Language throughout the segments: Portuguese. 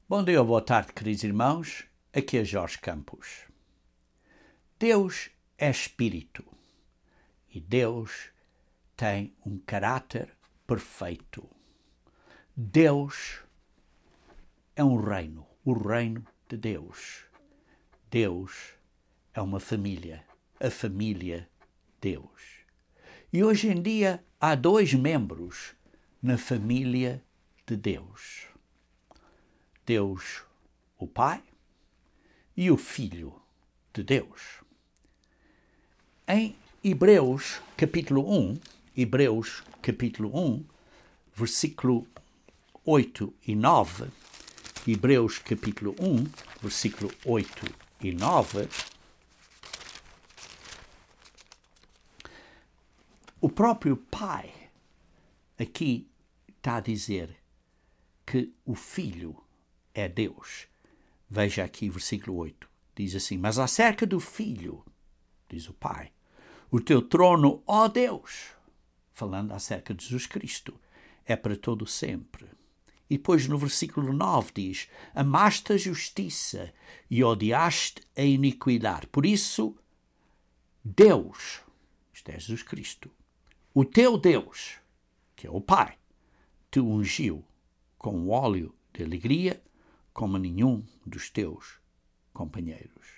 Bom dia ou boa tarde, queridos irmãos. Aqui é Jorge Campos. Deus é Espírito e Deus tem um caráter perfeito. Deus é um reino, o reino de Deus. Deus é uma família, a família Deus. E hoje em dia há dois membros na família de Deus. Deus, o Pai, e o Filho de Deus. Em Hebreus capítulo 1, versículo 8 e 9, Hebreus capítulo 1, versículo 8 e 9, o próprio Pai aqui está a dizer que o Filho é Deus. Veja aqui versículo 8. Diz assim: mas acerca do Filho, diz o Pai, o teu trono, ó Deus, falando acerca de Jesus Cristo, é para todo sempre. E depois no versículo 9 diz: amaste a justiça e odiaste a iniquidade. Por isso, Deus, isto é Jesus Cristo, o teu Deus, que é o Pai, te ungiu com óleo de alegria como nenhum dos teus companheiros.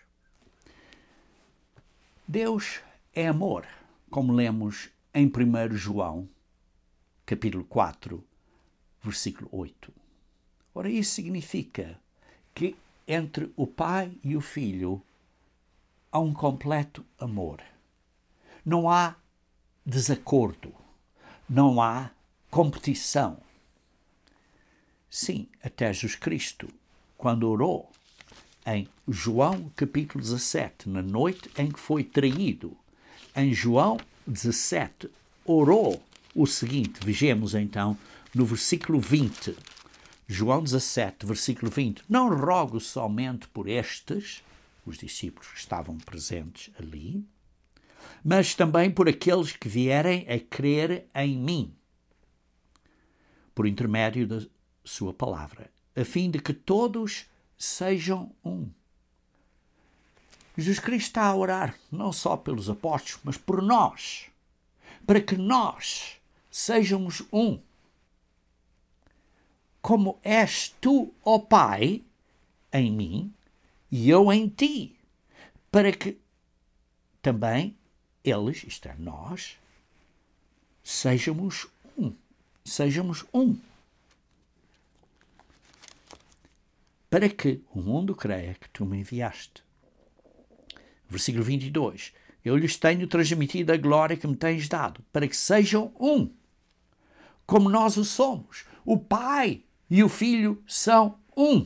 Deus é amor, como lemos em 1 João, capítulo 4, versículo 8. Ora, isso significa que entre o Pai e o Filho há um completo amor. Não há desacordo, não há competição. Sim, até Jesus Cristo, quando orou em João capítulo 17, na noite em que foi traído, em João 17, orou o seguinte, vejamos então no versículo 20, João 17, versículo 20, não rogo somente por estes, os discípulos que estavam presentes ali, mas também por aqueles que vierem a crer em mim, por intermédio da sua palavra, a fim de que todos sejam um. Jesus Cristo está a orar não só pelos apóstolos, mas por nós, para que nós sejamos um. Como és tu, ó Pai, em mim e eu em ti, para que também eles, isto é, nós, sejamos um. Sejamos um. Para que o mundo creia que tu me enviaste. Versículo 22. Eu lhes tenho transmitido a glória que me tens dado, para que sejam um, como nós o somos. O Pai e o Filho são um.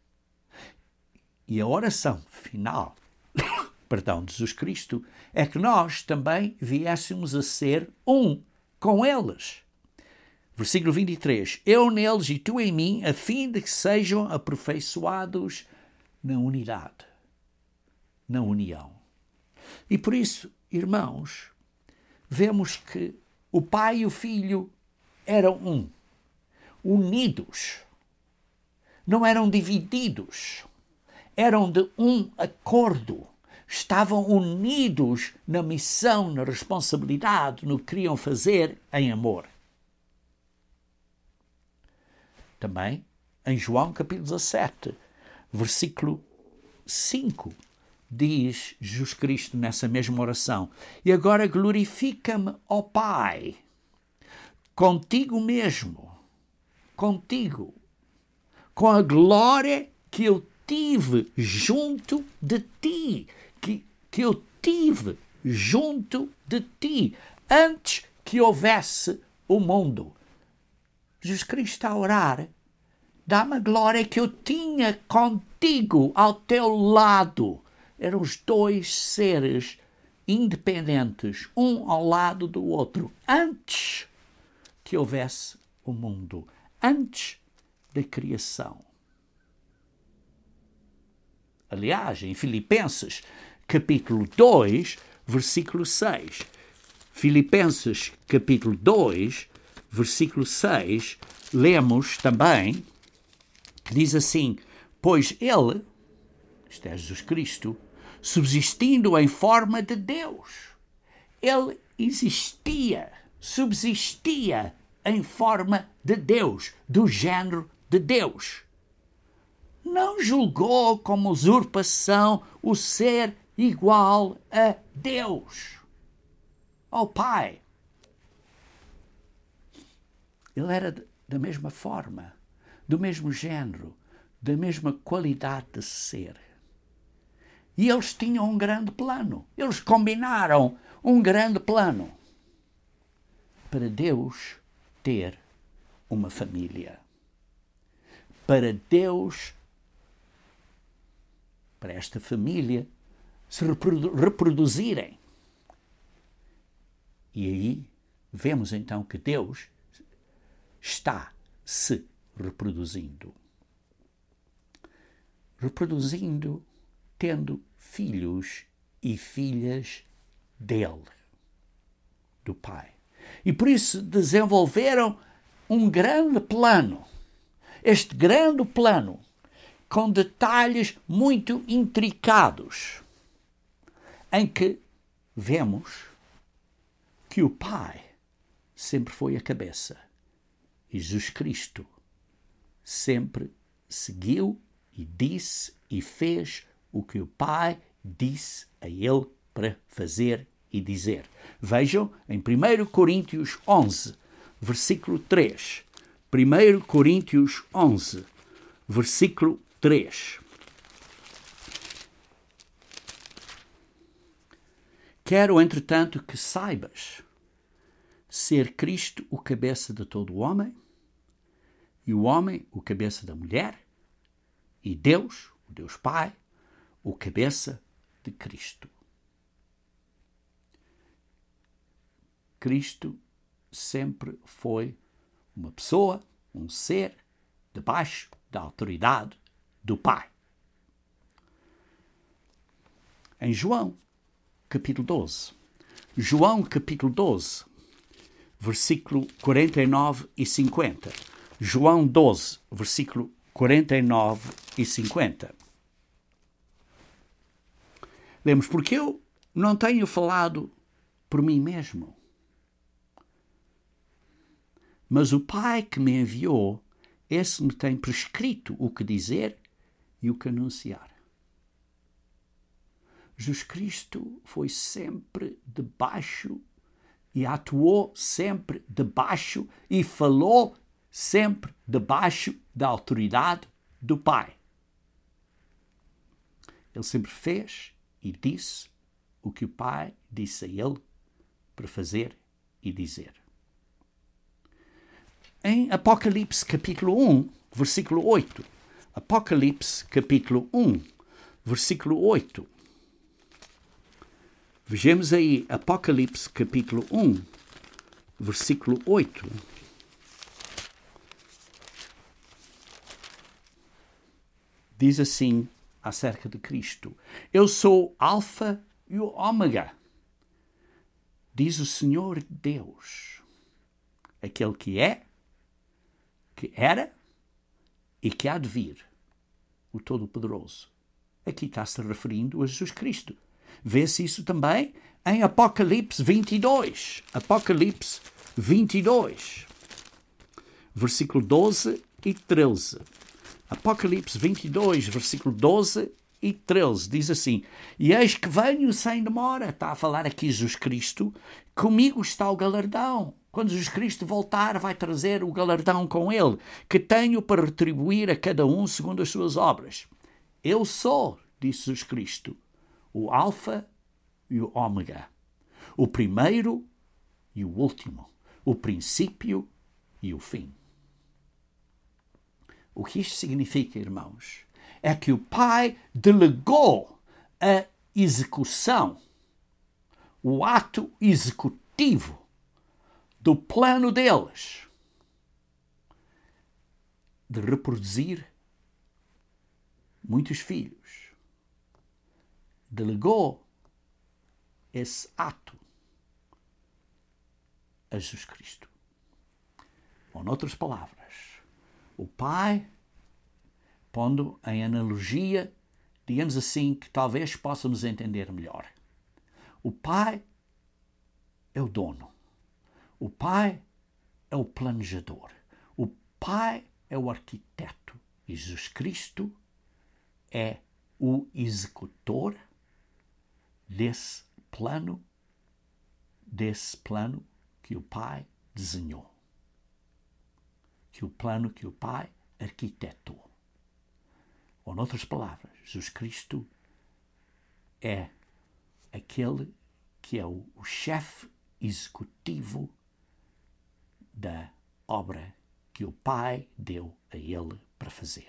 E a oração final, de Jesus Cristo, é que nós também viéssemos a ser um com eles. Versículo 23. Eu neles e tu em mim, a fim de que sejam aperfeiçoados na unidade, na união. E por isso, irmãos, vemos que o Pai e o Filho eram um, unidos, não eram divididos, eram de um acordo, estavam unidos na missão, na responsabilidade, no que queriam fazer em amor. Também em João capítulo 17, versículo 5, diz Jesus Cristo nessa mesma oração: e agora glorifica-me, ó Pai, contigo mesmo, contigo, com a glória que eu tive junto de ti, que eu tive junto de ti, antes que houvesse o mundo. Jesus Cristo está a orar: dá-me a glória que eu tinha contigo, ao teu lado. Eram os dois seres independentes, um ao lado do outro, antes que houvesse o mundo, antes da criação. Aliás, em Filipenses, capítulo 2, versículo 6. Filipenses, capítulo 2, versículo 6, lemos também, que diz assim: Pois ele, isto é Jesus Cristo, subsistindo em forma de Deus, ele existia, subsistia em forma de Deus, do género de Deus. Não julgou como usurpação o ser igual a Deus, ao Pai. Ele era da mesma forma, do mesmo género, da mesma qualidade de ser. E eles tinham um grande plano. Eles combinaram um grande plano para Deus ter uma família. Para Deus, para esta família, se reproduzirem. E aí vemos então que Deus está se reproduzindo. Reproduzindo, tendo filhos e filhas dele, do Pai. E por isso desenvolveram um grande plano. Este grande plano, com detalhes muito intricados, em que vemos que o Pai sempre foi a cabeça e Jesus Cristo sempre seguiu e disse e fez o que o Pai disse a ele para fazer e dizer. Vejam em 1 Coríntios 11, versículo 3. 1 Coríntios 11, versículo 3. Quero, entretanto, que saibas ser Cristo o cabeça de todo o homem, e o homem o cabeça da mulher, e Deus, o Deus Pai, o cabeça de Cristo. Cristo sempre foi uma pessoa, um ser, debaixo da autoridade do Pai. Em João, capítulo 12. João, capítulo 12, versículo 49 e 50. João 12, versículo 49 e 50. Lemos, porque eu não tenho falado por mim mesmo, mas o Pai que me enviou, esse me tem prescrito o que dizer e o que anunciar. Jesus Cristo foi sempre debaixo e atuou sempre debaixo e falou sempre debaixo da autoridade do Pai. Ele sempre fez e disse o que o Pai disse a ele para fazer e dizer. Em Apocalipse capítulo 1, versículo 8. Apocalipse capítulo 1, versículo 8. Vejamos aí Apocalipse capítulo 1, versículo 8. Diz assim acerca de Cristo: eu sou Alfa e o Ômega, diz o Senhor Deus, aquele que é, que era e que há de vir, o Todo-Poderoso. Aqui está-se referindo a Jesus Cristo. Vê-se isso também em Apocalipse 22. Apocalipse 22, versículo 12 e 13. Apocalipse 22, versículo 12 e 13, diz assim: e eis que venho sem demora. Está a falar aqui Jesus Cristo. Comigo está o galardão. Quando Jesus Cristo voltar, vai trazer o galardão com ele, que tenho para retribuir a cada um segundo as suas obras. Eu sou, disse Jesus Cristo, o Alfa e o Ômega, o primeiro e o último, o princípio e o fim. O que isto significa, irmãos, é que o Pai delegou a execução, o ato executivo do plano deles de reproduzir muitos filhos. Delegou esse ato a Jesus Cristo. Ou, noutras palavras, o Pai pondo em analogia, digamos assim, que talvez possamos entender melhor. O Pai é o dono. O Pai é o planejador. O Pai é o arquiteto. E Jesus Cristo é o executor desse plano que o Pai desenhou. Que o plano que o Pai arquitetou. Ou, noutras palavras, Jesus Cristo é aquele que é o chefe executivo da obra que o Pai deu a ele para fazer.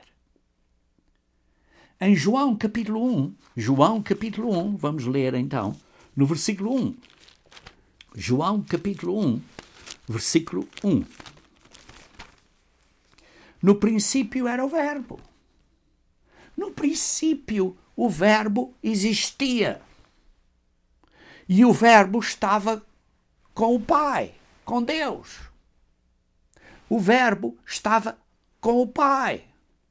Em João capítulo 1, vamos ler então, no versículo 1. João capítulo 1, versículo 1. No princípio era o Verbo. No princípio o Verbo existia. E o Verbo estava com o Pai, com Deus. O Verbo estava com o Pai.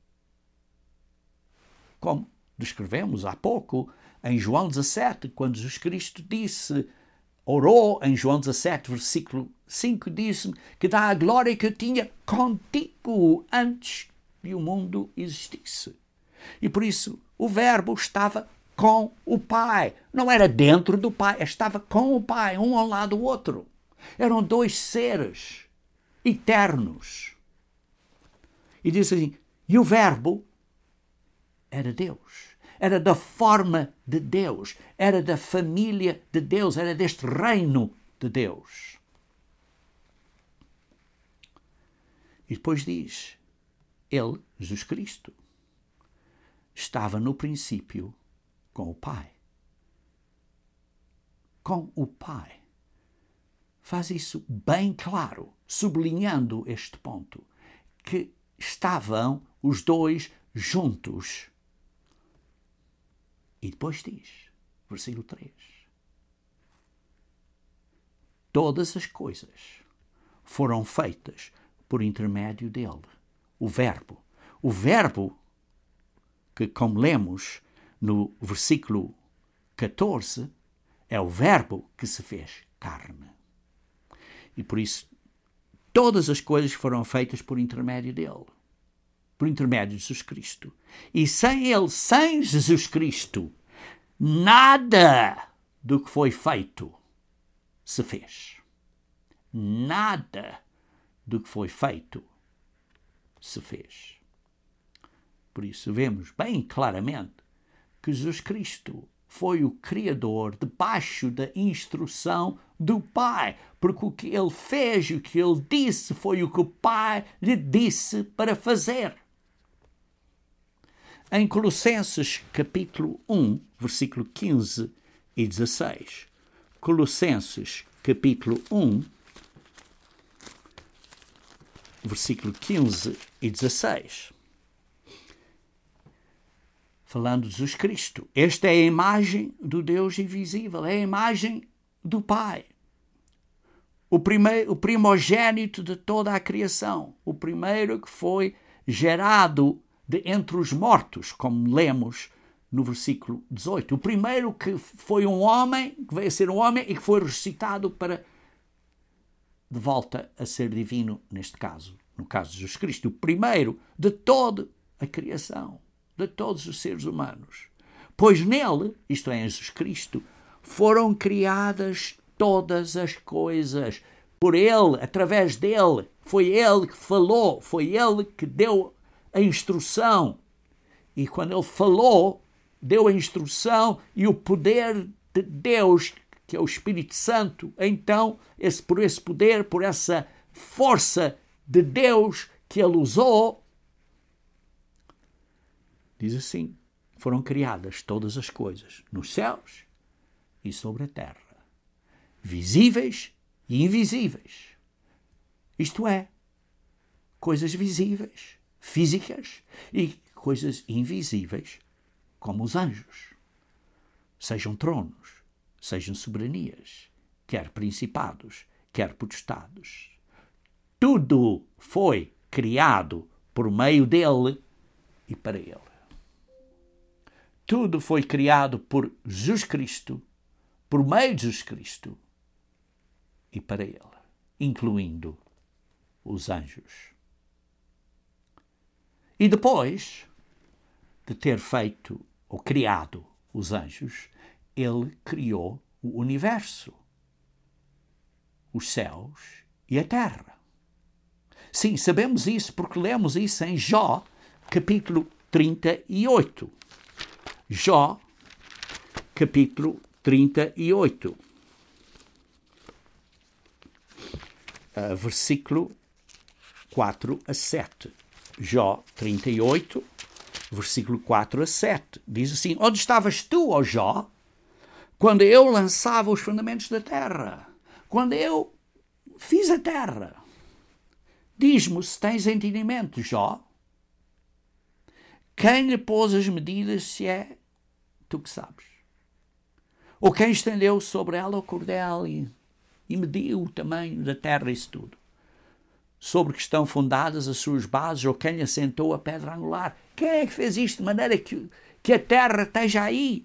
Como descrevemos há pouco em João 17, quando Jesus Cristo orou em João 17, versículo 5, disse-me que dá a glória que eu tinha contigo antes que o mundo existisse. E por isso o Verbo estava com o Pai. Não era dentro do Pai, estava com o Pai, um ao lado do outro. Eram dois seres eternos. E diz assim, e o Verbo era Deus. Era da forma de Deus. Era da família de Deus. Era deste reino de Deus. E depois diz, ele, Jesus Cristo, estava no princípio com o Pai. Com o Pai. Faz isso bem claro, sublinhando este ponto, que estavam os dois juntos. E depois diz, versículo 3, todas as coisas foram feitas por intermédio dele, o Verbo. O Verbo que, como lemos no versículo 14, é o Verbo que se fez carne. E por isso, todas as coisas foram feitas por intermédio dele, por intermédio de Jesus Cristo. E sem ele, sem Jesus Cristo, nada do que foi feito se fez. Nada do que foi feito se fez. Por isso vemos bem claramente que Jesus Cristo foi o Criador debaixo da instrução do Pai, porque o que ele fez, o que ele disse, foi o que o Pai lhe disse para fazer. Em Colossenses capítulo 1, versículo 15 e 16. Colossenses capítulo 1, versículo 15 e 16. Falando de Jesus Cristo. Esta é a imagem do Deus invisível, é a imagem do Pai. O primogênito de toda a criação, o primeiro que foi gerado de entre os mortos, como lemos no versículo 18. O primeiro que foi um homem, que veio a ser um homem e que foi ressuscitado para de volta a ser divino, neste caso, no caso de Jesus Cristo. O primeiro de toda a criação, de todos os seres humanos. Pois nele, isto é, em Jesus Cristo, foram criadas todas as coisas. Por ele, através dele, foi ele que falou, foi ele que deu a instrução. E quando ele falou, deu a instrução e o poder de Deus, que é o Espírito Santo, então, por esse poder, por essa força de Deus que ele usou, diz assim, foram criadas todas as coisas nos céus e sobre a terra, visíveis e invisíveis. Isto é, coisas visíveis, físicas, e coisas invisíveis, como os anjos. Sejam tronos, sejam soberanias, quer principados, quer potestades. Tudo foi criado por meio dele e para Ele. Tudo foi criado por Jesus Cristo, por meio de Jesus Cristo e para Ele, incluindo os anjos. E depois de ter feito ou criado os anjos, Ele criou o universo, os céus e a terra. Sim, sabemos isso porque lemos isso em Jó, capítulo 38. Jó, capítulo 38. Versículo 4 a 7. Jó 38, versículo 4 a 7. Diz assim: onde estavas tu, ó Jó, quando eu lançava os fundamentos da terra? Quando eu fiz a terra? Diz-me se tens entendimento, Jó. Quem lhe pôs as medidas, se é tu que sabes? Ou quem estendeu sobre ela o cordel e mediu o tamanho da terra, isso tudo? Sobre que estão fundadas as suas bases, ou quem lhe assentou a pedra angular? Quem é que fez isto de maneira que a terra esteja aí?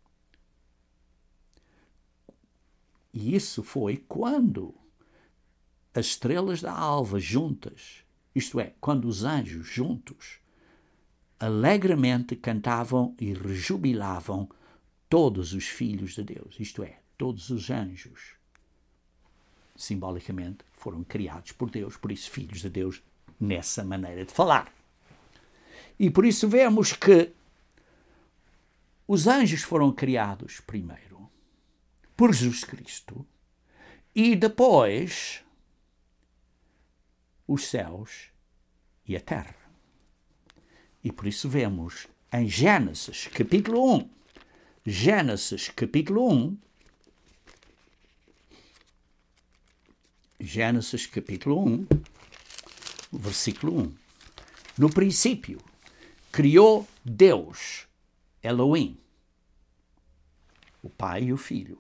E isso foi quando as estrelas da alva juntas, isto é, quando os anjos juntos, alegremente cantavam e rejubilavam todos os filhos de Deus, isto é, todos os anjos, simbolicamente foram criados por Deus, por isso filhos de Deus nessa maneira de falar. E por isso vemos que os anjos foram criados primeiro por Jesus Cristo e depois os céus e a terra. E por isso vemos em Gênesis capítulo 1, Gênesis capítulo 1, Gênesis capítulo 1, versículo 1. No princípio, criou Deus, Elohim, o Pai e o Filho.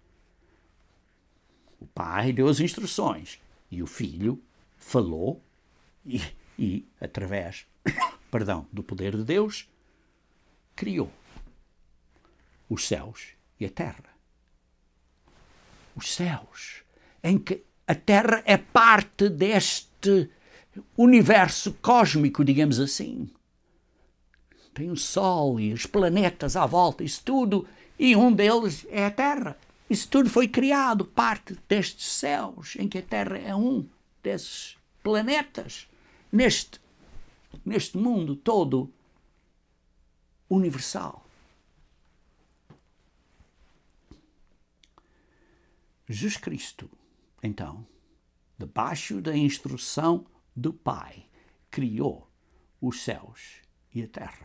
O Pai deu as instruções e o Filho falou e através, do poder de Deus, criou os céus e a terra. Os céus, em que a terra é parte deste universo cósmico, digamos assim. Tem o Sol e os planetas à volta, isso tudo, e um deles é a Terra. Isso tudo foi criado, parte destes céus, em que a Terra é um desses planetas, neste mundo todo universal. Jesus Cristo, então, debaixo da instrução do Pai, criou os céus e a terra.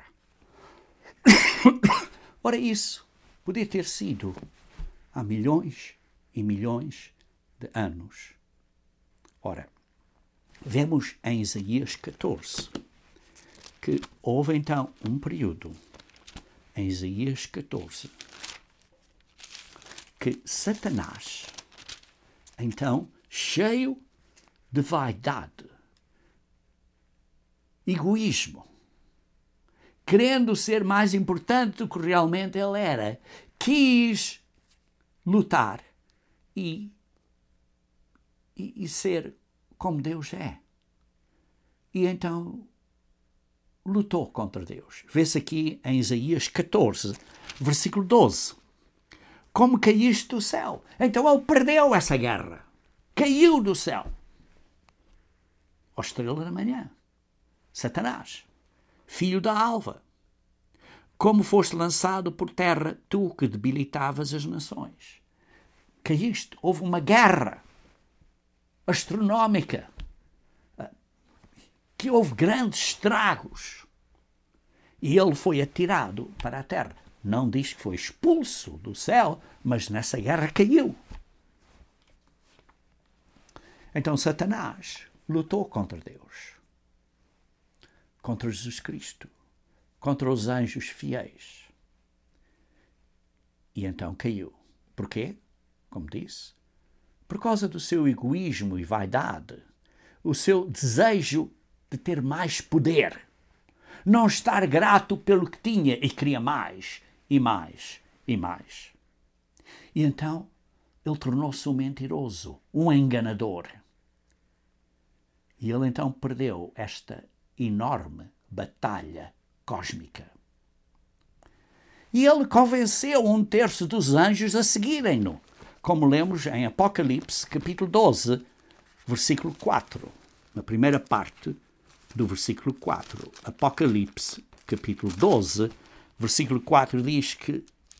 Ora, isso podia ter sido há milhões e milhões de anos. Ora, vemos em Isaías 14 que houve então um período, em Isaías 14, que Satanás, então, cheio de vaidade, egoísmo, querendo ser mais importante do que realmente ele era, quis lutar e ser como Deus é. E então lutou contra Deus. Vê-se aqui em Isaías 14, versículo 12. Como caíste do céu? Então ele perdeu essa guerra. Caiu do céu. Ó estrela da manhã. Satanás, filho da alva. Como foste lançado por terra, tu que debilitavas as nações. Caíste. Houve uma guerra astronómica, que houve grandes estragos. E ele foi atirado para a terra. Não diz que foi expulso do céu, mas nessa guerra caiu. Então Satanás lutou contra Deus, contra Jesus Cristo, contra os anjos fiéis. E então caiu. Porquê? Como disse, por causa do seu egoísmo e vaidade, o seu desejo de ter mais poder. não estar grato pelo que tinha e queria mais e mais e mais. E então ele tornou-se um mentiroso, um enganador. E ele então perdeu esta enorme batalha cósmica. E ele convenceu 1/3 dos anjos a seguirem-no, como lemos em Apocalipse, capítulo 12, versículo 4. Na primeira parte do versículo 4. Apocalipse, capítulo 12, versículo 4 diz que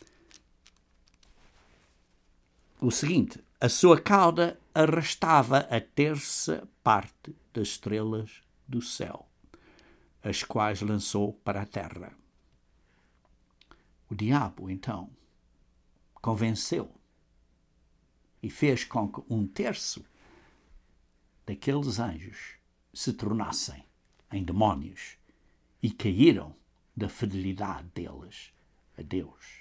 o seguinte: a sua cauda arrastava a 1/3 parte das estrelas do céu, as quais lançou para a terra. O diabo, então, convenceu e fez com que 1/3 daqueles anjos se tornassem em demónios e caíram da fidelidade deles a Deus.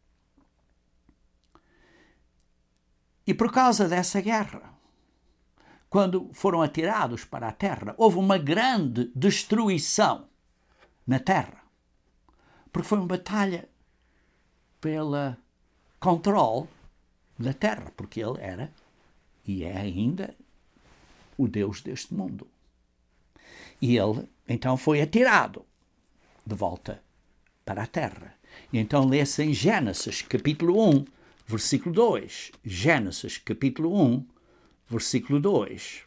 E por causa dessa guerra, quando foram atirados para a terra, houve uma grande destruição na terra, porque foi uma batalha pelo controle da terra, porque ele era e é ainda o Deus deste mundo. E ele então foi atirado de volta para a terra. E então lê-se em Gênesis capítulo 1, versículo 2. Gênesis capítulo 1, versículo 2.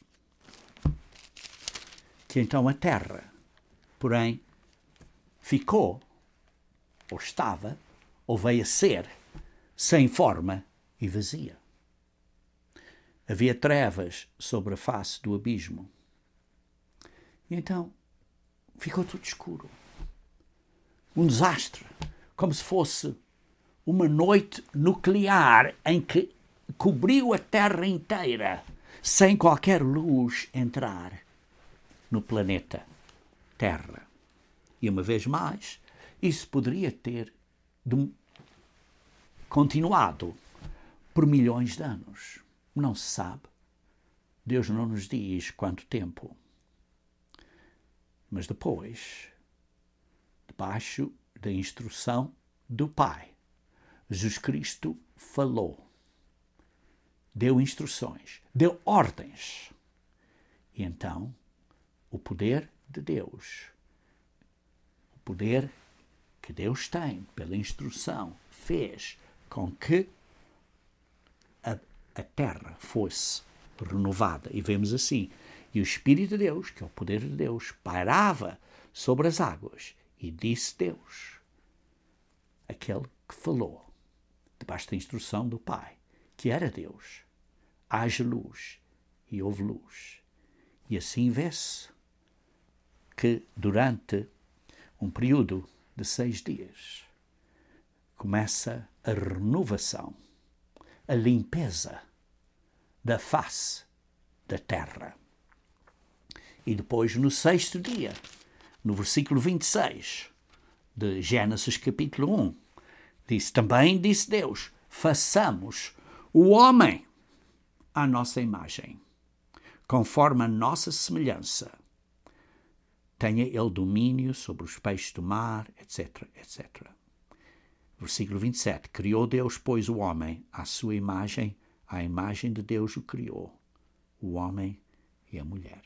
Que então a terra, porém, ficou, ou estava, ou veio a ser, sem forma e vazia. Havia trevas sobre a face do abismo. E então ficou tudo escuro. Um desastre, como se fosse uma noite nuclear em que cobriu a Terra inteira, sem qualquer luz entrar no planeta Terra. E uma vez mais, isso poderia ter continuado por milhões de anos. Não se sabe. Deus não nos diz quanto tempo. Mas depois, debaixo da instrução do Pai, Jesus Cristo falou, deu instruções, deu ordens. E então, o poder de Deus, o poder que Deus tem pela instrução, fez com que a terra fosse renovada. E vemos assim, e o Espírito de Deus, que é o poder de Deus, pairava sobre as águas. E disse Deus, aquele que falou, debaixo da instrução do Pai, que era Deus, haja luz, e houve luz. E assim vê-se que durante um período de 6 dias começa a renovação, a limpeza da face da terra. E depois, no 6º dia, no versículo 26 de Gênesis capítulo 1, também disse Deus, façamos o homem à nossa imagem, conforme a nossa semelhança. Tenha ele domínio sobre os peixes do mar, etc, etc. Versículo 27. Criou Deus, pois, o homem à sua imagem, à imagem de Deus o criou, o homem e a mulher.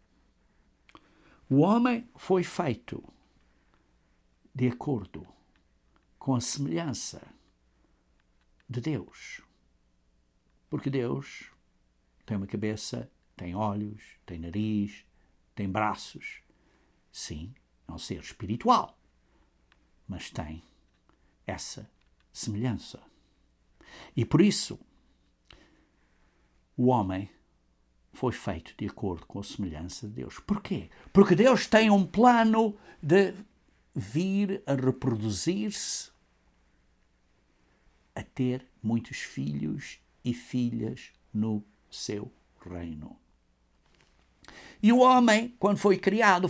O homem foi feito de acordo com a semelhança de Deus. Porque Deus tem uma cabeça, tem olhos, tem nariz, tem braços. Sim, é um ser espiritual, mas tem essa semelhança. E por isso, o homem foi feito de acordo com a semelhança de Deus. Porquê? Porque Deus tem um plano de vir a reproduzir-se, a ter muitos filhos e filhas no seu reino. E o homem, quando foi criado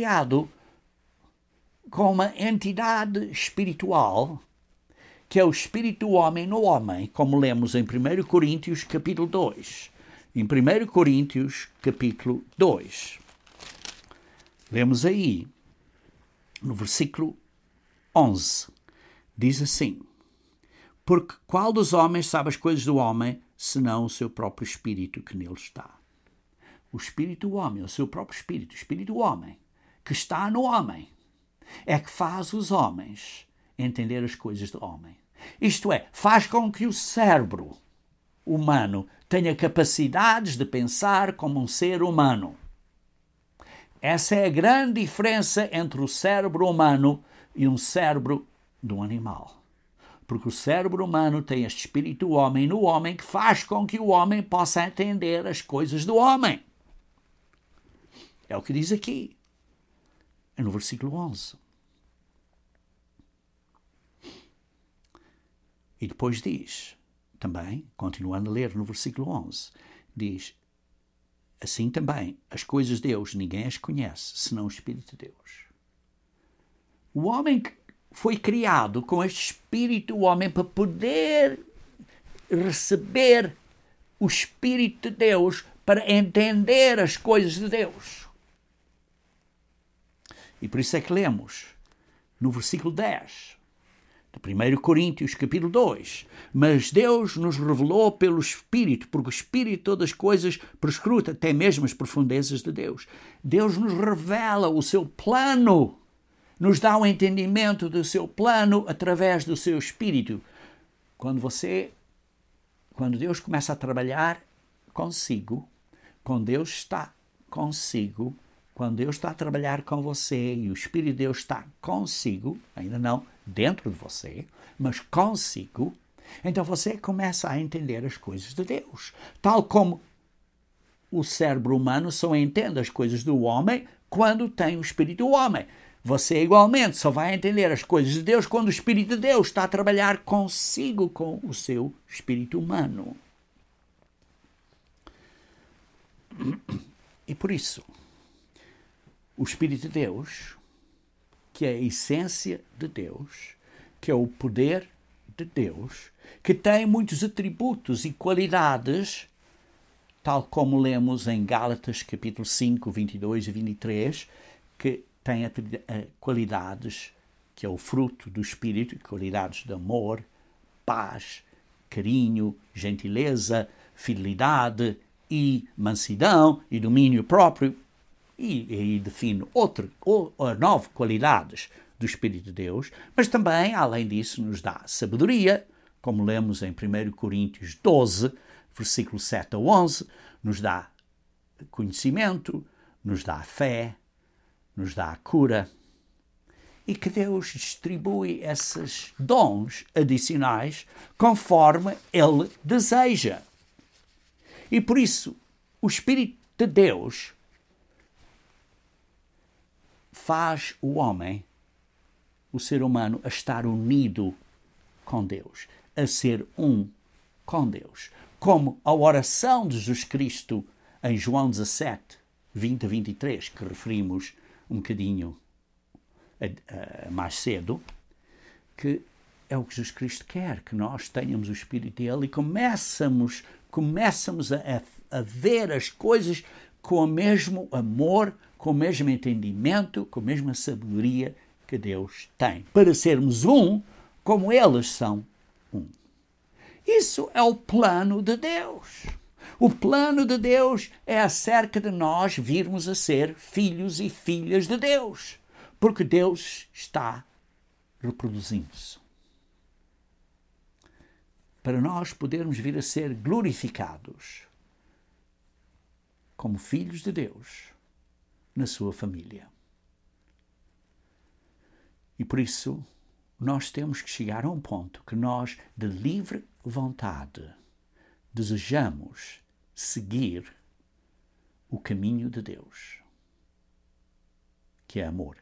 com uma entidade espiritual, que é o espírito do homem no homem, como lemos em 1 Coríntios capítulo 2. Em 1 Coríntios capítulo 2, lemos aí no versículo 11, diz assim: porque qual dos homens sabe as coisas do homem, senão o seu próprio espírito que nele está? O espírito do homem, o seu próprio espírito, o espírito do homem, que está no homem, é que faz os homens entender as coisas do homem. Isto é, faz com que o cérebro humano tenha capacidades de pensar como um ser humano. Essa é a grande diferença entre o cérebro humano e um cérebro de um animal. Porque o cérebro humano tem este espírito do homem no homem que faz com que o homem possa entender as coisas do homem. É o que diz aqui, no versículo 11. E depois diz, também, continuando a ler no versículo 11, diz: assim também, as coisas de Deus ninguém as conhece, senão o Espírito de Deus. O homem foi criado com este espírito, o homem, para poder receber o Espírito de Deus, para entender as coisas de Deus. E por isso é que lemos no versículo 10, de 1 Coríntios, capítulo 2, mas Deus nos revelou pelo Espírito, porque o Espírito todas as coisas perscruta, até mesmo as profundezas de Deus. Deus nos revela o seu plano, nos dá um entendimento do seu plano através do seu Espírito. Quando Deus começa a trabalhar consigo, quando Deus está consigo, quando Deus está a trabalhar com você e o Espírito de Deus está consigo, ainda não dentro de você, mas consigo, então você começa a entender as coisas de Deus. Tal como o cérebro humano só entende as coisas do homem quando tem o Espírito do homem. Você igualmente só vai entender as coisas de Deus quando o Espírito de Deus está a trabalhar consigo, com o seu espírito humano. E por isso, o Espírito de Deus, que é a essência de Deus, que é o poder de Deus, que tem muitos atributos e qualidades, tal como lemos em Gálatas capítulo 5, 22 e 23, que tem qualidades que é o fruto do Espírito, qualidades de amor, paz, carinho, gentileza, fidelidade e mansidão e domínio próprio. E define 9 qualidades do Espírito de Deus, mas também, além disso, nos dá sabedoria, como lemos em 1 Coríntios 12, versículo 7 a 11, nos dá conhecimento, nos dá fé, nos dá a cura, e que Deus distribui esses dons adicionais conforme Ele deseja. E por isso, o Espírito de Deus faz o homem, o ser humano, a estar unido com Deus, a ser um com Deus. Como a oração de Jesus Cristo em João 17, 20 a 23, que referimos um bocadinho mais cedo, que é o que Jesus Cristo quer, que nós tenhamos o Espírito dele e começamos a ver as coisas com o mesmo amor, com o mesmo entendimento, com a mesma sabedoria que Deus tem, para sermos um como eles são um. Isso é o plano de Deus. O plano de Deus é acerca de nós virmos a ser filhos e filhas de Deus, porque Deus está reproduzindo-se. Para nós podermos vir a ser glorificados como filhos de Deus na sua família. E por isso nós temos que chegar a um ponto que nós, de livre vontade, desejamos seguir o caminho de Deus, que é amor.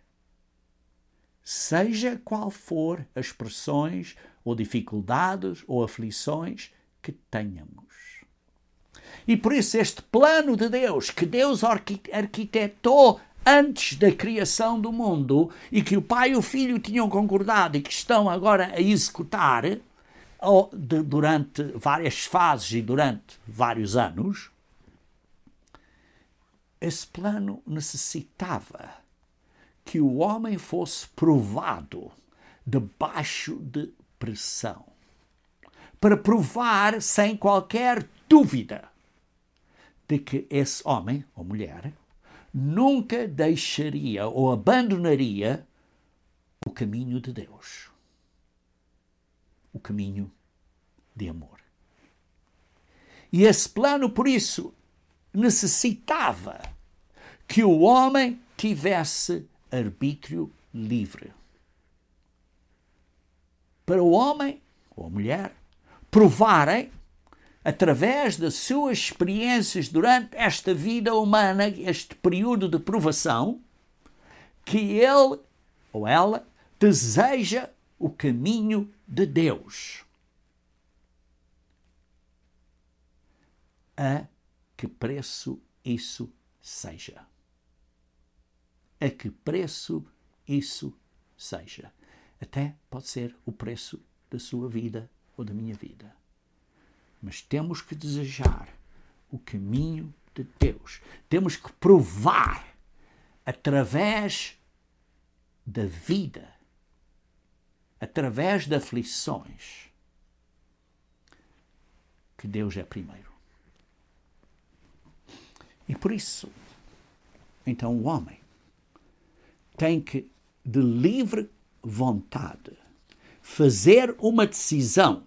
Seja qual for as pressões ou dificuldades ou aflições que tenhamos. E por isso este plano de Deus, que Deus arquitetou antes da criação do mundo e que o Pai e o Filho tinham concordado e que estão agora a executar durante várias fases e durante vários anos, esse plano necessitava que o homem fosse provado debaixo de pressão, para provar sem qualquer dúvida de que esse homem ou mulher nunca deixaria ou abandonaria o caminho de Deus, o caminho de amor. E esse plano, por isso, necessitava que o homem tivesse arbítrio livre. Para o homem ou a mulher provarem, através das suas experiências durante esta vida humana, este período de provação, que ele ou ela deseja o caminho de Deus. A que preço isso seja. A que preço isso seja. Até pode ser o preço da sua vida ou da minha vida. Mas temos que desejar o caminho de Deus. Temos que provar, através da vida, através de aflições, que Deus é primeiro. E por isso, então o homem tem que, de livre vontade, fazer uma decisão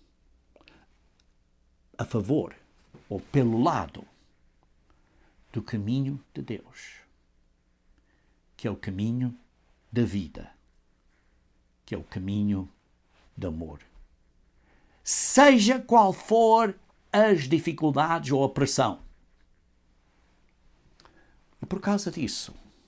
a favor ou pelo lado do caminho de Deus, que é o caminho da vida, que é o caminho de amor. Seja qual for as dificuldades ou a pressão. E por causa disso,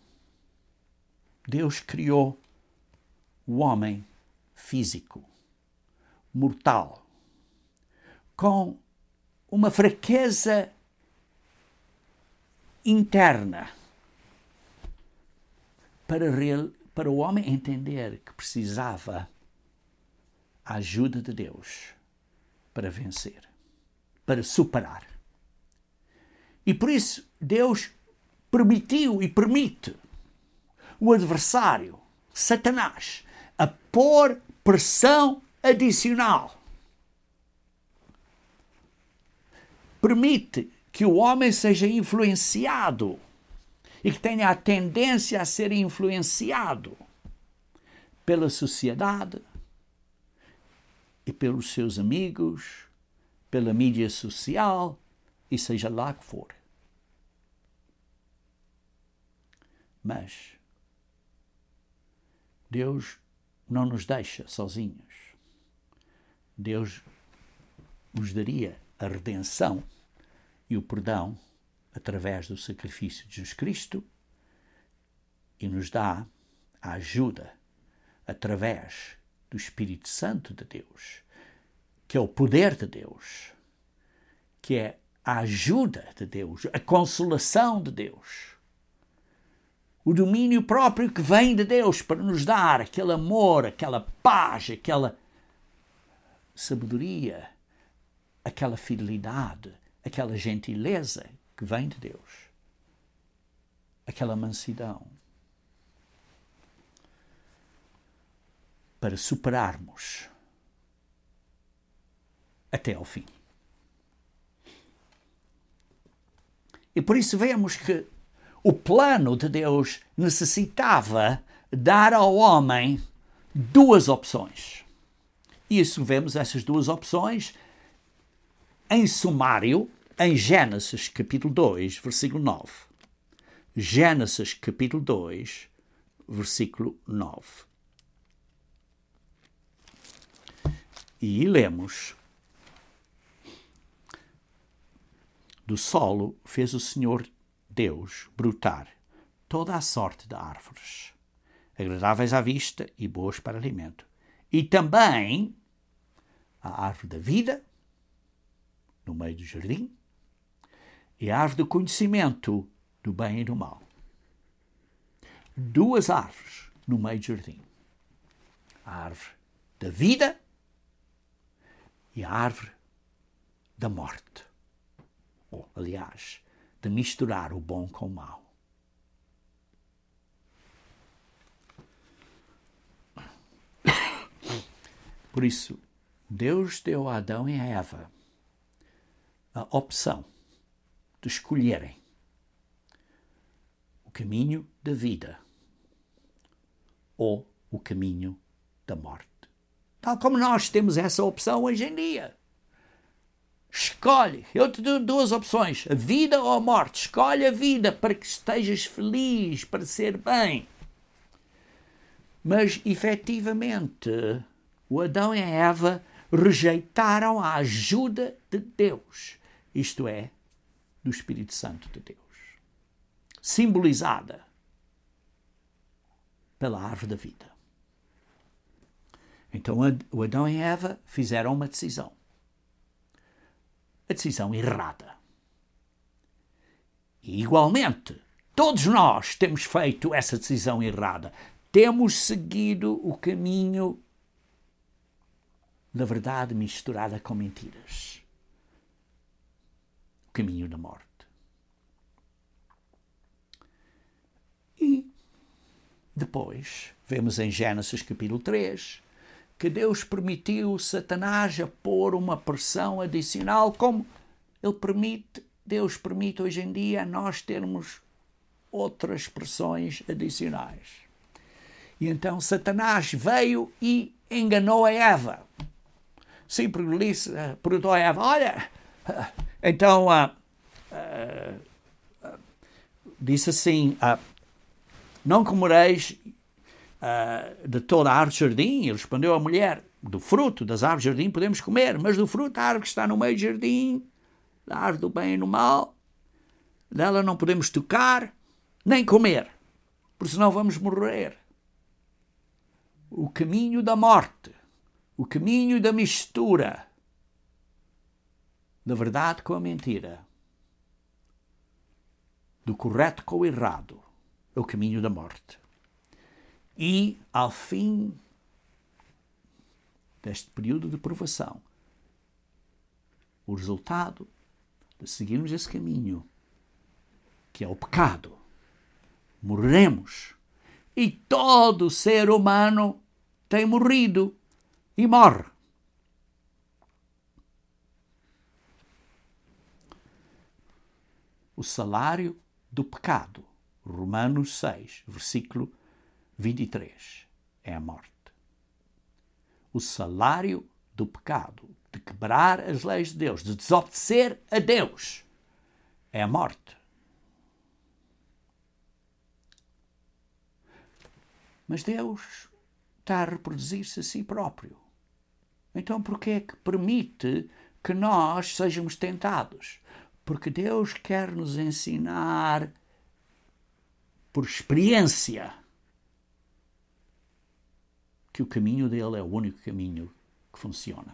Deus criou o homem físico, mortal, com uma fraqueza interna, para o homem entender que precisava a ajuda de Deus para vencer, para superar. E por isso Deus permitiu e permite o adversário, Satanás, a pôr pressão adicional. Permite que o homem seja influenciado e que tenha a tendência a ser influenciado pela sociedade e pelos seus amigos, pela mídia social e seja lá que for. Mas Deus não nos deixa sozinhos. Deus nos daria a redenção e o perdão através do sacrifício de Jesus Cristo e nos dá a ajuda através do Espírito Santo de Deus, que é o poder de Deus, que é a ajuda de Deus, a consolação de Deus, o domínio próprio que vem de Deus para nos dar aquele amor, aquela paz, aquela sabedoria, aquela fidelidade, aquela gentileza que vem de Deus, aquela mansidão, para superarmos até ao fim. E por isso vemos que o plano de Deus necessitava dar ao homem duas opções. E isso vemos essas duas opções em sumário em Gênesis capítulo 2, versículo 9. Gênesis capítulo 2, versículo 9. E lemos: do solo fez o Senhor Deus brotar toda a sorte de árvores, agradáveis à vista e boas para alimento, e também a árvore da vida, no meio do jardim, e a árvore do conhecimento do bem e do mal. Duas árvores no meio do jardim. A árvore da vida e a árvore da morte. Ou, aliás, de misturar o bom com o mau. Por isso, Deus deu a Adão e a Eva a opção de escolherem o caminho da vida ou o caminho da morte. Tal como nós temos essa opção hoje em dia. Escolhe, eu te dou duas opções, a vida ou a morte. Escolhe a vida para que estejas feliz, para ser bem. Mas, efetivamente, o Adão e a Eva rejeitaram a ajuda de Deus, isto é, do Espírito Santo de Deus, simbolizada pela árvore da vida. Então, o Adão e a Eva fizeram uma decisão. A decisão errada. E, igualmente, todos nós temos feito essa decisão errada. Temos seguido o caminho da verdade misturada com mentiras. O caminho da morte. E depois, vemos em Gênesis capítulo 3, que Deus permitiu Satanás a pôr uma pressão adicional, como Deus permite hoje em dia a nós termos outras pressões adicionais. E então Satanás veio e enganou a Eva. Sim, perguntou a Eva, olha, então disse assim, não comereis de toda a árvore do jardim. E respondeu a mulher, do fruto das árvores do jardim podemos comer, mas do fruto da árvore que está no meio do jardim, da árvore do bem e do mal, dela não podemos tocar, nem comer, porque senão vamos morrer. O caminho da morte, o caminho da mistura da verdade com a mentira, do correto com o errado, é o caminho da morte. E, ao fim deste período de provação, o resultado de seguirmos esse caminho, que é o pecado, morreremos. E todo ser humano tem morrido e morre. O salário do pecado, Romanos 6, versículo 23, é a morte. O salário do pecado, de quebrar as leis de Deus, de desobedecer a Deus, é a morte. Mas Deus está a reproduzir-se a si próprio. Então, por que é que permite que nós sejamos tentados? Porque Deus quer nos ensinar, por experiência, que o caminho dele é o único caminho que funciona.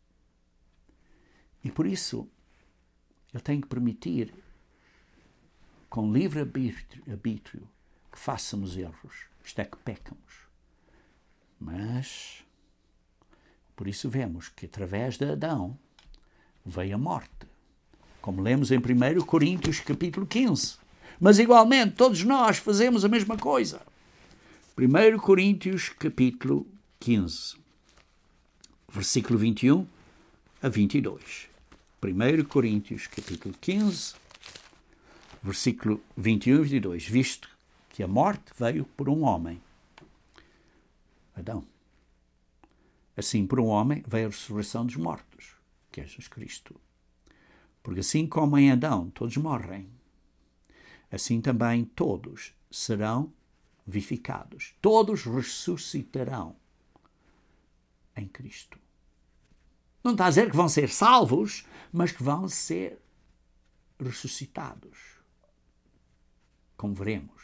E por isso, ele tem que permitir, com livre arbítrio, que façamos erros. Isto é, que pecamos. Mas, por isso vemos que através de Adão veio a morte. Como lemos em 1 Coríntios capítulo 15. Mas igualmente, todos nós fazemos a mesma coisa. 1 Coríntios capítulo 15, versículo 21 a 22. 1 Coríntios capítulo 15, versículo 21 a 22. Visto que a morte veio por um homem, Adão. Assim, por um homem veio a ressurreição dos mortos, que é Jesus Cristo. Porque assim como em Adão todos morrem, assim também todos serão vivificados. Todos ressuscitarão em Cristo. Não está a dizer que vão ser salvos, mas que vão ser ressuscitados, como veremos.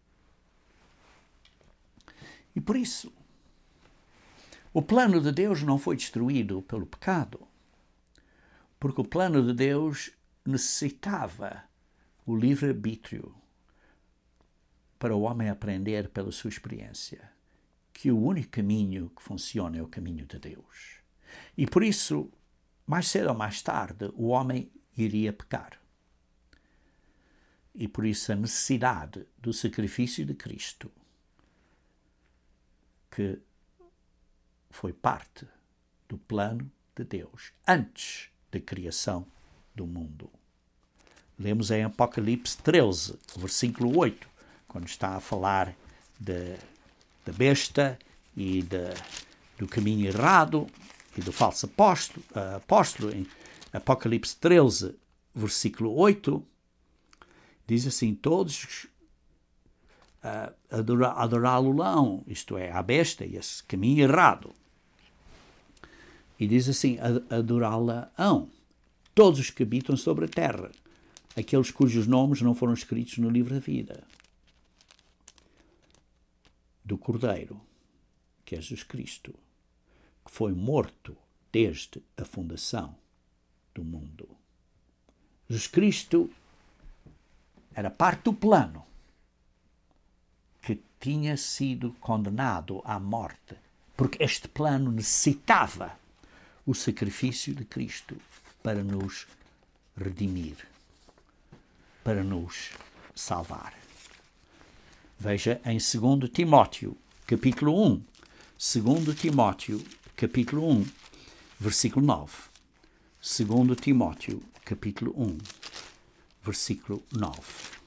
E por isso, o plano de Deus não foi destruído pelo pecado, porque o plano de Deus necessitava o livre-arbítrio para o homem aprender pela sua experiência que o único caminho que funciona é o caminho de Deus. E por isso, mais cedo ou mais tarde, o homem iria pecar. E por isso a necessidade do sacrifício de Cristo, que foi parte do plano de Deus, antes da criação do mundo. Lemos em Apocalipse 13, versículo 8, quando está a falar da besta e do caminho errado e do falso apóstolo. Em Apocalipse 13, versículo 8, diz assim: todos adorá-lo-ão, isto é, a besta e esse caminho errado. E diz assim: adorá-la-ão, todos os que habitam sobre a terra, aqueles cujos nomes não foram escritos no livro da vida do Cordeiro, que é Jesus Cristo, que foi morto desde a fundação do mundo. Jesus Cristo era parte do plano que tinha sido condenado à morte, porque este plano necessitava o sacrifício de Cristo para nos redimir, para nos salvar. Veja em 2 Timóteo, capítulo 1. 2 Timóteo, capítulo 1, versículo 9. 2 Timóteo, capítulo 1, versículo 9.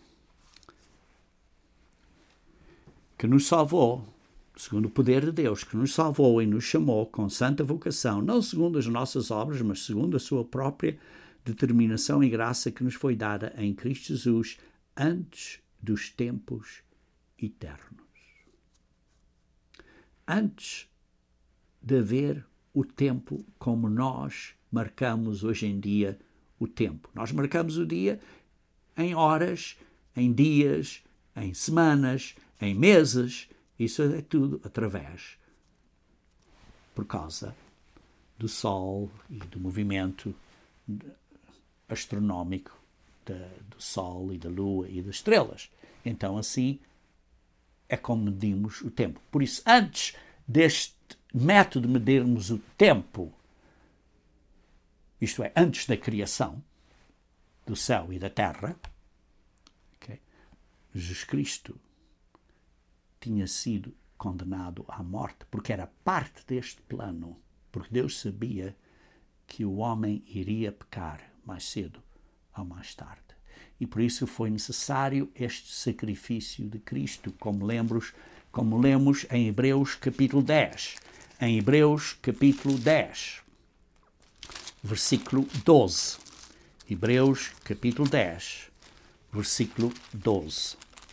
Que nos salvou, segundo o poder de Deus, que nos salvou e nos chamou com santa vocação, não segundo as nossas obras, mas segundo a sua própria determinação e graça que nos foi dada em Cristo Jesus antes dos tempos eternos. Antes de haver o tempo como nós marcamos hoje em dia o tempo. Nós marcamos o dia em horas, em dias, em semanas, em meses. Isso é tudo por causa do Sol e do movimento astronómico do Sol e da Lua e das estrelas. Então, assim, é como medimos o tempo. Por isso, antes deste método de medirmos o tempo, isto é, antes da criação do céu e da terra, Jesus Cristo tinha sido condenado à morte porque era parte deste plano, porque Deus sabia que o homem iria pecar mais cedo ou mais tarde. E por isso foi necessário este sacrifício de Cristo, como lemos em Hebreus capítulo 10. Em Hebreus capítulo 10, versículo 12. Hebreus capítulo 10, versículo 12.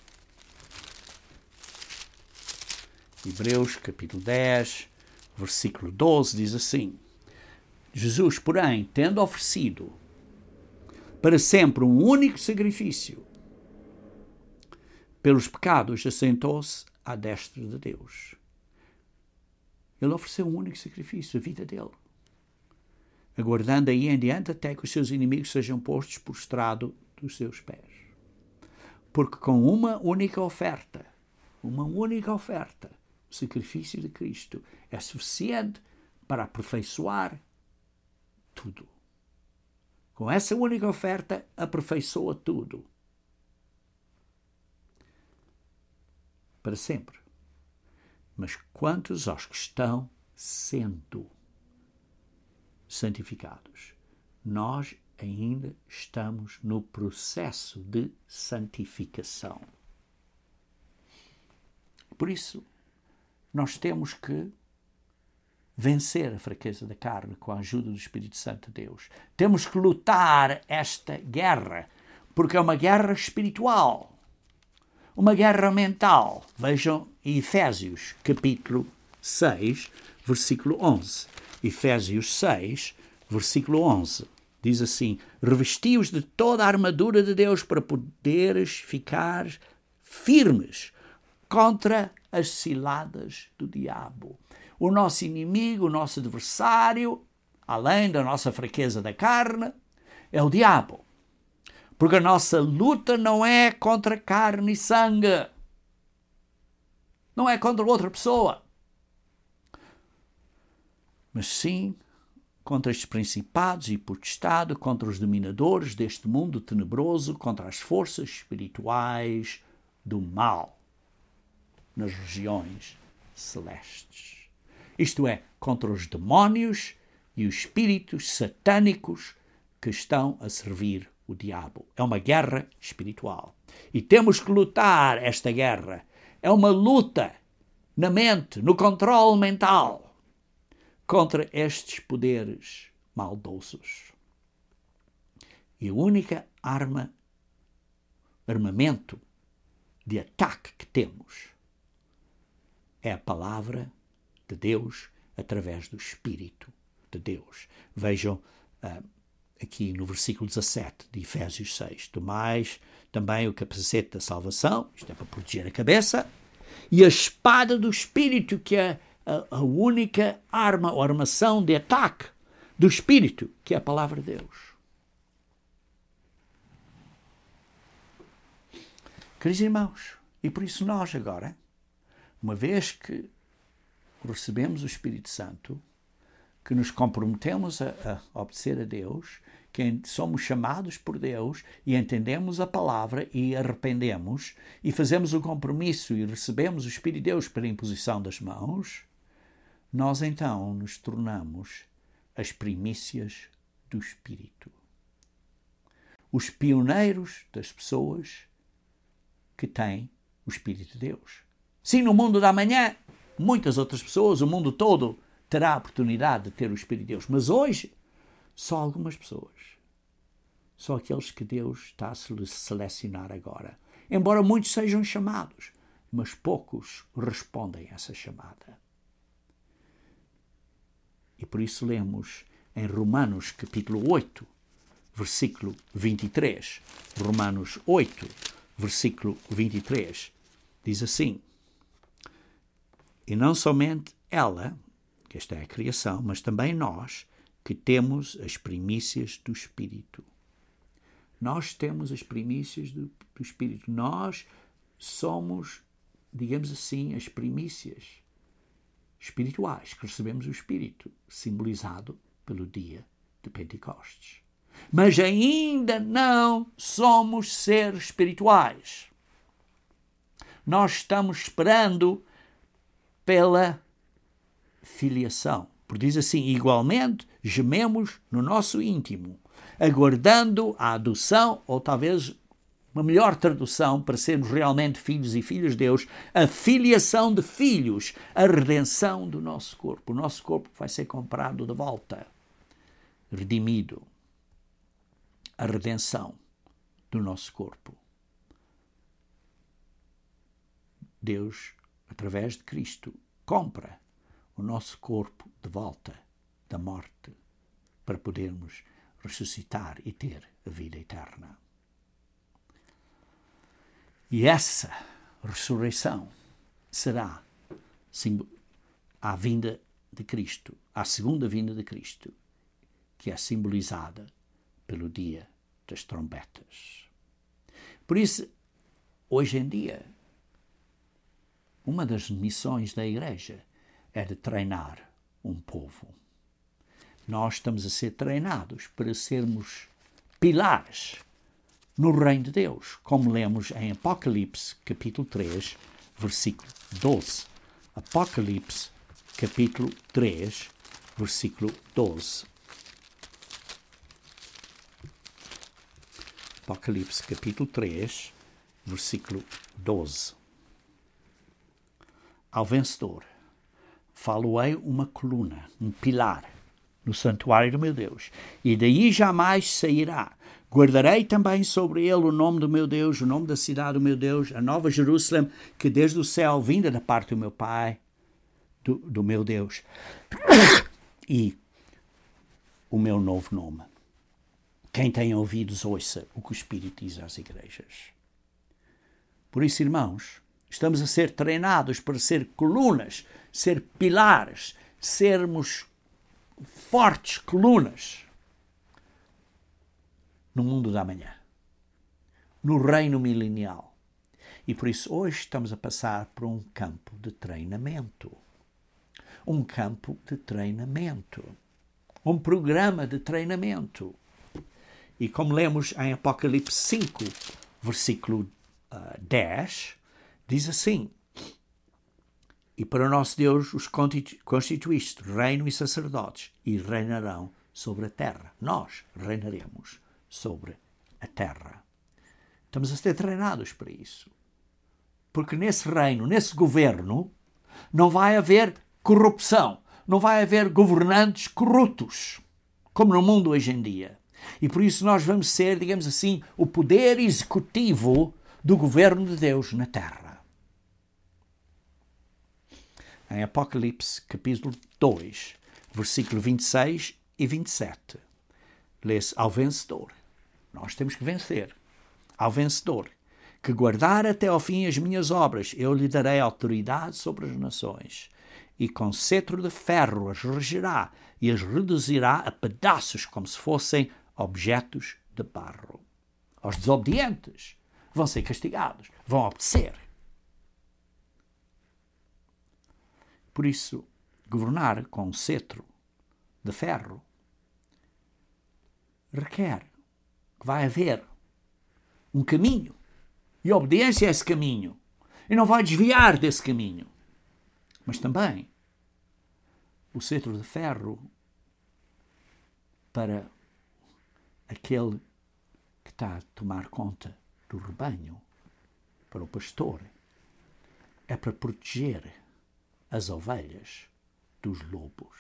Hebreus capítulo 10, versículo 12 diz assim: Jesus, porém, tendo oferecido para sempre um único sacrifício pelos pecados, assentou-se à destra de Deus. Ele ofereceu um único sacrifício, a vida dele, aguardando aí em diante até que os seus inimigos sejam postos por estrado dos seus pés. Porque com uma única oferta, o sacrifício de Cristo é suficiente para aperfeiçoar tudo. Com essa única oferta, aperfeiçoa tudo. Para sempre. Mas quantos aos que estão sendo santificados? Nós ainda estamos no processo de santificação. Por isso, nós temos que vencer a fraqueza da carne com a ajuda do Espírito Santo de Deus. Temos que lutar esta guerra, porque é uma guerra espiritual, uma guerra mental. Vejam em Efésios, capítulo 6, versículo 11. Efésios 6, versículo 11. Diz assim: revesti-os de toda a armadura de Deus para poderes ficar firmes contra as ciladas do diabo. O nosso inimigo, o nosso adversário, além da nossa fraqueza da carne, é o diabo. Porque a nossa luta não é contra carne e sangue. Não é contra outra pessoa. Mas sim contra estes principados e potestades, contra os dominadores deste mundo tenebroso, contra as forças espirituais do mal nas regiões celestes. Isto é, contra os demónios e os espíritos satânicos que estão a servir o diabo. É uma guerra espiritual. E temos que lutar esta guerra. É uma luta na mente, no controle mental, contra estes poderes maldosos. E a única armamento de ataque que temos é a palavra de Deus através do Espírito de Deus. Vejam aqui no versículo 17 de Efésios 6. Tomais também o capacete da salvação, isto é para proteger a cabeça, e a espada do Espírito, que é a única arma ou armação de ataque do Espírito, que é a palavra de Deus. Queridos irmãos, e por isso nós agora, uma vez que recebemos o Espírito Santo, que nos comprometemos a obedecer a Deus, que somos chamados por Deus e entendemos a palavra e arrependemos e fazemos o compromisso e recebemos o Espírito de Deus pela imposição das mãos, nós então nos tornamos as primícias do Espírito. Os pioneiros das pessoas que têm o Espírito de Deus. Sim, no mundo da manhã, muitas outras pessoas, o mundo todo, terá a oportunidade de ter o Espírito de Deus. Mas hoje, só algumas pessoas. Só aqueles que Deus está a selecionar agora. Embora muitos sejam chamados, mas poucos respondem a essa chamada. E por isso lemos em Romanos capítulo 8, versículo 23. Romanos 8, versículo 23. Diz assim: e não somente ela, que esta é a criação, mas também nós, que temos as primícias do Espírito. Nós temos as primícias do Espírito. Nós somos, digamos assim, as primícias espirituais que recebemos o Espírito, simbolizado pelo dia de Pentecostes. Mas ainda não somos seres espirituais. Nós estamos esperando pela filiação. Porque diz assim: igualmente gememos no nosso íntimo, aguardando a adoção, ou talvez uma melhor tradução para sermos realmente filhos e filhas de Deus, a filiação de filhos, a redenção do nosso corpo. O nosso corpo vai ser comprado de volta, redimido. A redenção do nosso corpo. Deus, através de Cristo, compra o nosso corpo de volta da morte para podermos ressuscitar e ter a vida eterna. E essa ressurreição será à vinda de Cristo, à segunda vinda de Cristo, que é simbolizada pelo dia das trombetas. Por isso, hoje em dia, uma das missões da Igreja é de treinar um povo. Nós estamos a ser treinados para sermos pilares no reino de Deus, como lemos em Apocalipse, capítulo 3, versículo 12. Apocalipse, capítulo 3, versículo 12. Apocalipse, capítulo 3, versículo 12. Ao vencedor, falo-ei uma coluna, um pilar, no santuário do meu Deus, e daí jamais sairá. Guardarei também sobre ele o nome do meu Deus, o nome da cidade do meu Deus, a nova Jerusalem, que desde o céu, vinda da parte do meu Pai, do meu Deus, e o meu novo nome. Quem tem ouvidos, ouça o que o Espírito diz às igrejas. Por isso, irmãos, estamos a ser treinados para ser colunas, ser pilares, sermos fortes colunas no mundo da manhã, no reino milenial. E por isso hoje estamos a passar por um campo de treinamento. Um campo de treinamento. Um programa de treinamento. E como lemos em Apocalipse 5, versículo 10, diz assim: E para o nosso Deus os constituíste reino e sacerdotes, e reinarão sobre a terra. Nós reinaremos sobre a terra. Estamos a ser treinados para isso. Porque nesse reino, nesse governo, não vai haver corrupção, não vai haver governantes corruptos, como no mundo hoje em dia. E por isso nós vamos ser, digamos assim, o poder executivo do governo de Deus na terra. Em Apocalipse, capítulo 2, versículo 26 e 27, lê-se: ao vencedor. Nós temos que vencer. Ao vencedor, que guardar até ao fim as minhas obras, eu lhe darei autoridade sobre as nações, e com cetro de ferro as regerá e as reduzirá a pedaços como se fossem objetos de barro. Os desobedientes vão ser castigados, vão obedecer. Por isso, governar com um cetro de ferro requer que vai haver um caminho e obediência a esse caminho. E não vai desviar desse caminho. Mas também o cetro de ferro para aquele que está a tomar conta do rebanho, para o pastor, é para proteger as ovelhas dos lobos.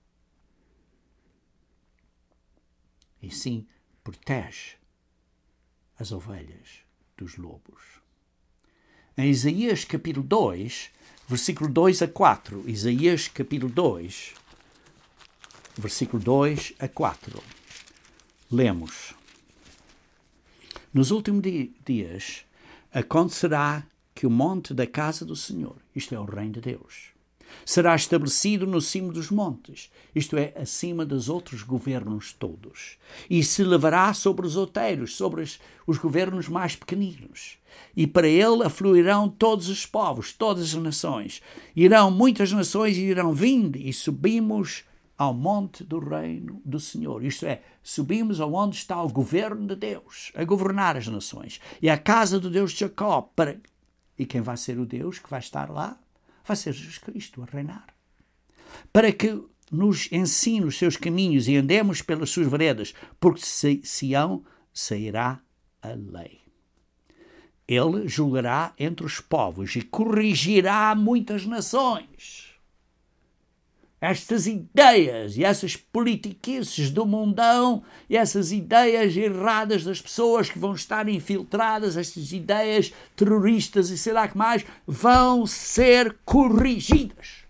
E sim, protege as ovelhas dos lobos. Em Isaías capítulo 2, versículo 2 a 4, Isaías capítulo 2, versículo 2 a 4, lemos: nos últimos dias acontecerá que o monte da casa do Senhor, isto é o reino de Deus, será estabelecido no cimo dos montes, isto é, acima dos outros governos todos, e se levará sobre os outeiros, sobre os governos mais pequeninos. E para ele afluirão todos os povos, todas as nações. Irão muitas nações e irão vindo, e subimos ao monte do reino do Senhor. Isto é, subimos aonde está o governo de Deus, a governar as nações. E a casa do Deus de Jacó. E quem vai ser o Deus que vai estar lá? Vai ser Jesus Cristo a reinar. Para que nos ensine os seus caminhos e andemos pelas suas veredas, porque de Sião sairá a lei. Ele julgará entre os povos e corrigirá muitas nações. Estas ideias e essas politiquices do mundão e essas ideias erradas das pessoas que vão estar infiltradas, estas ideias terroristas e sei lá que mais, vão ser corrigidas.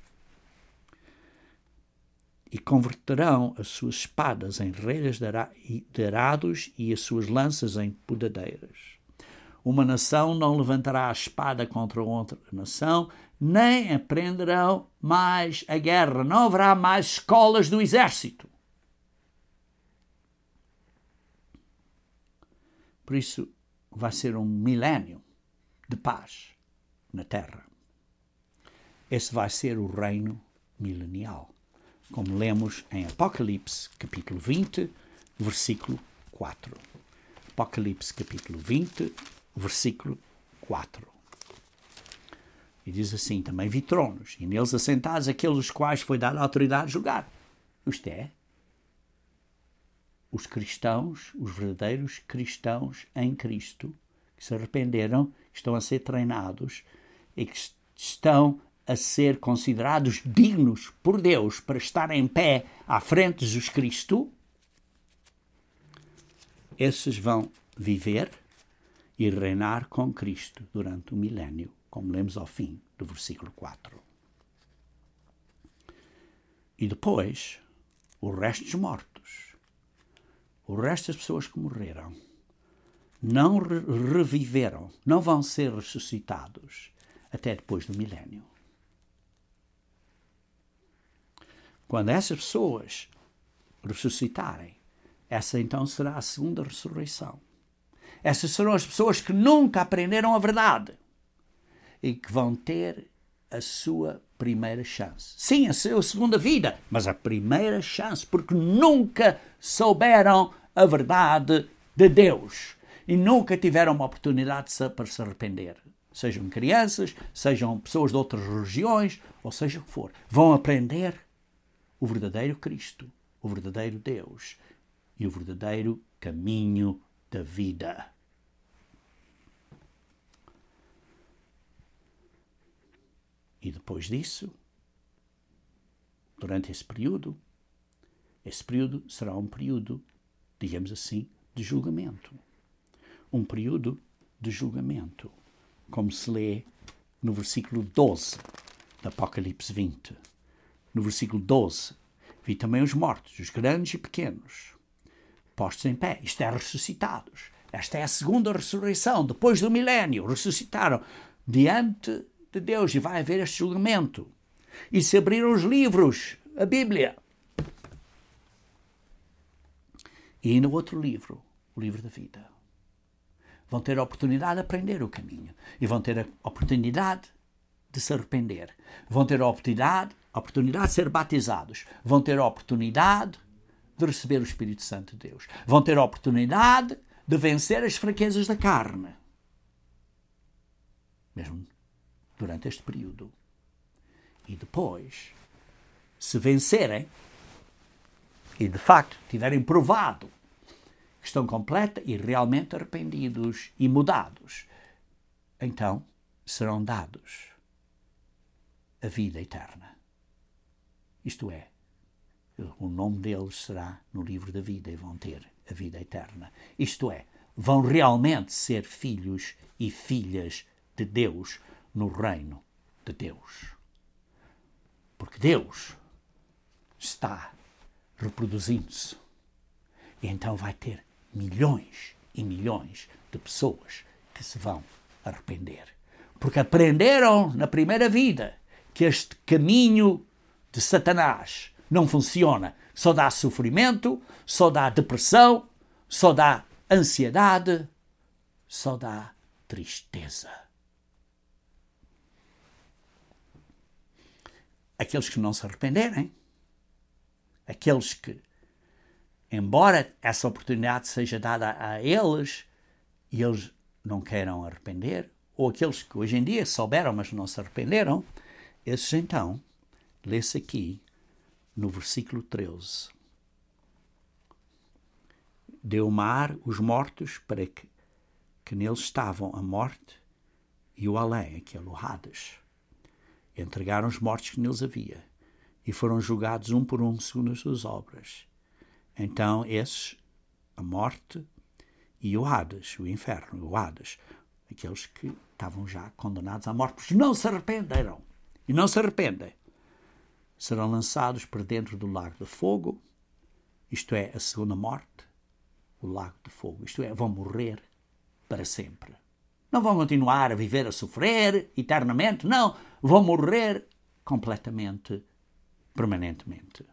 E converterão as suas espadas em relhas de arados e as suas lanças em podadeiras. Uma nação não levantará a espada contra outra nação, nem aprenderão mais a guerra. Não haverá mais escolas do exército. Por isso, vai ser um milénio de paz na terra. Esse vai ser o reino milenial, como lemos em Apocalipse, capítulo 20, versículo 4. Apocalipse, capítulo 20, versículo 4. E diz assim: também vi tronos, e neles assentados aqueles aos quais foi dada a autoridade de julgar. Isto é, os cristãos, os verdadeiros cristãos em Cristo, que se arrependeram, estão a ser treinados e que estão a ser considerados dignos por Deus para estar em pé à frente de Jesus Cristo. Esses vão viver e reinar com Cristo durante o milénio, como lemos ao fim do versículo 4. E depois, o resto dos mortos, o resto das pessoas que morreram, não reviveram, não vão ser ressuscitados até depois do milénio. Quando essas pessoas ressuscitarem, essa então será a segunda ressurreição. Essas serão as pessoas que nunca aprenderam a verdade e que vão ter a sua primeira chance. Sim, a sua segunda vida, mas a primeira chance, porque nunca souberam a verdade de Deus e nunca tiveram uma oportunidade para se arrepender. sejam crianças, sejam pessoas de outras religiões, ou seja o que for, vão aprender o verdadeiro Cristo, o verdadeiro Deus e o verdadeiro caminho da vida. E depois disso, durante esse período será um período, digamos assim, de julgamento. Um período de julgamento, como se lê no versículo 12 de Apocalipse 20. No versículo 12, vi também os mortos, os grandes e pequenos, postos em pé, isto é, ressuscitados. Esta é a segunda ressurreição, depois do milénio, ressuscitaram diante de Deus e vai haver este julgamento. E se abriram os livros, a Bíblia. E no outro livro, o livro da vida. Vão ter a oportunidade de aprender o caminho. E vão ter a oportunidade de se arrepender. Vão ter a oportunidade de ser batizados. Vão ter a oportunidade de receber o Espírito Santo de Deus. Vão ter a oportunidade de vencer as fraquezas da carne. Mesmo durante este período. E depois, se vencerem e de facto tiverem provado que estão completa e realmente arrependidos e mudados, então serão dados a vida eterna. Isto é, o nome deles será no livro da vida e vão ter a vida eterna. Isto é, vão realmente ser filhos e filhas de Deus no reino de Deus. Porque Deus está reproduzindo-se. E então vai ter milhões e milhões de pessoas que se vão arrepender. Porque aprenderam na primeira vida que este caminho de Satanás não funciona. Só dá sofrimento, só dá depressão, só dá ansiedade, só dá tristeza. Aqueles que não se arrependerem, aqueles que, embora essa oportunidade seja dada a eles e eles não queiram arrepender, ou aqueles que hoje em dia souberam, mas não se arrependeram, esses então, lê-se aqui no versículo 13. Deu o mar os mortos para que neles estavam a morte e o além, aquele o Hades. Entregaram os mortos que neles havia e foram julgados um por um segundo as suas obras. Então esses, a morte e o Hades, o inferno, o Hades, aqueles que estavam já condenados à morte, porque não se arrependeram e não se arrependem, serão lançados para dentro do lago de fogo, isto é, a segunda morte, o lago de fogo, isto é, vão morrer para sempre. Não vão continuar a viver a sofrer eternamente, não, vão morrer completamente, permanentemente.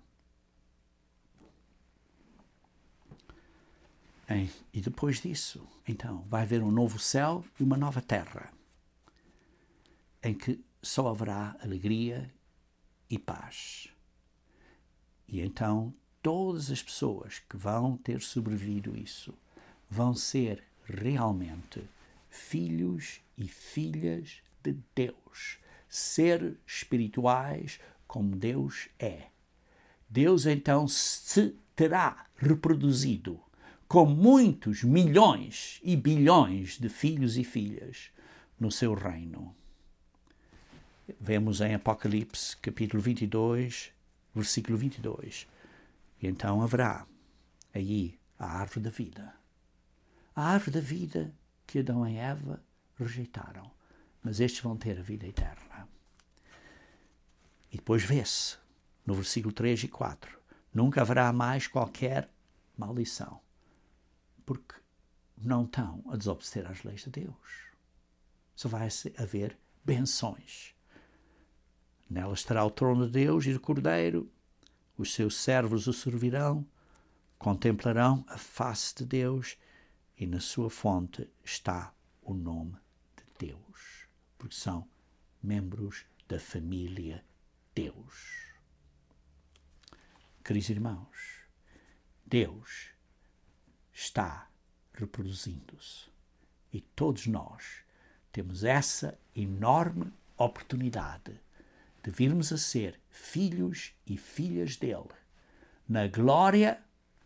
E depois disso, então, vai haver um novo céu e uma nova terra, em que só haverá alegria e paz. E então, todas as pessoas que vão ter sobrevivido isso vão ser realmente filhos e filhas de Deus, seres espirituais como Deus é. Deus então se terá reproduzido com muitos milhões e bilhões de filhos e filhas no seu reino. Vemos em Apocalipse, capítulo 22, versículo 22. E então haverá aí a árvore da vida. A árvore da vida que Adão e Eva rejeitaram. Mas estes vão ter a vida eterna. E depois vê-se, no versículo 3 e 4, nunca haverá mais qualquer maldição, porque não estão a desobedecer às leis de Deus. Só vai haver benções. Nelas estará o trono de Deus e do Cordeiro, os seus servos o servirão, contemplarão a face de Deus e na sua fonte está o nome de Deus, porque são membros da família Deus. Queridos irmãos, Deus está reproduzindo-se e todos nós temos essa enorme oportunidade de virmos a ser filhos e filhas dele, na glória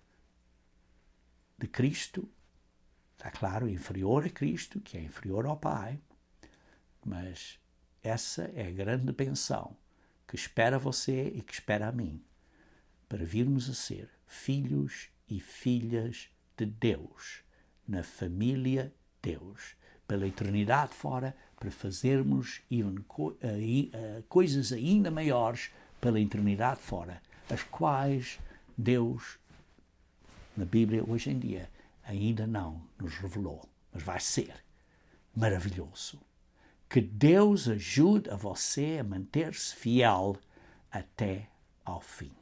de Cristo, está claro, inferior a Cristo, que é inferior ao Pai, mas essa é a grande benção que espera você e que espera a mim, para virmos a ser filhos e filhas de Deus, na família Deus, pela eternidade fora, para fazermos coisas ainda maiores pela eternidade fora, as quais Deus, na Bíblia hoje em dia, ainda não nos revelou, mas vai ser maravilhoso. Que Deus ajude a você a manter-se fiel até ao fim.